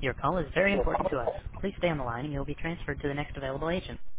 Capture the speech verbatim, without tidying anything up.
Your call is very important to us. Please stay on the line and you will be transferred to the next available agent.